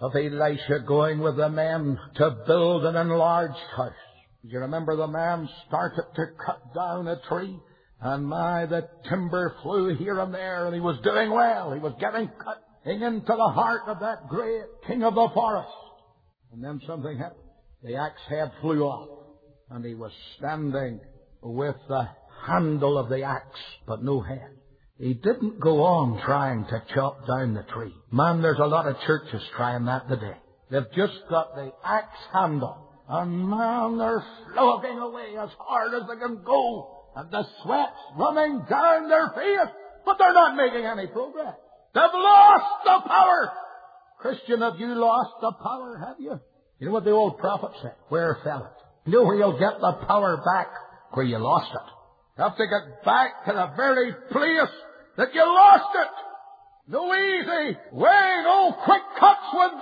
of Elisha going with the men to build an enlarged house. You remember the man started to cut down a tree, and the timber flew here and there, and he was doing well. He was getting cutting into the heart of that great king of the forest. And then something happened. The axe head flew off, and he was standing with the handle of the axe, but no head. He didn't go on trying to chop down the tree. Man, there's a lot of churches trying that today. They've just got the axe handle, and man, they're slogging away as hard as they can go, and the sweat's running down their face, but they're not making any progress. They've lost the power. Christian, have you lost the power, have you? You know what the old prophet said? Where fell it? You know where you'll get the power back? Where you lost it. You have to get back to the very place that you lost it. No easy way, no quick cuts with